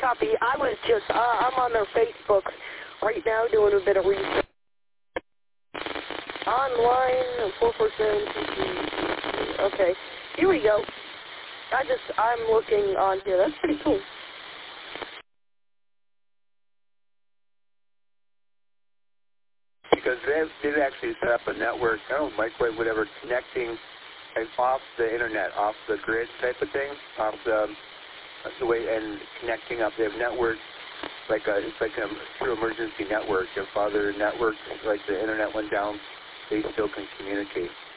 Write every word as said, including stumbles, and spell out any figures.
copy. I was just, uh, I'm on their Facebook right now doing a bit of research. Online, four four seven, okay, here we go. I just, I'm looking on here. That's pretty cool. Because they've, they've actually set up a network, I don't know, microwave, whatever, connecting and off the internet, off the grid type of thing, off the, that's the way, and connecting up. They have networks, like a, it's like a true emergency network. If other networks, like the internet went down, they still can communicate.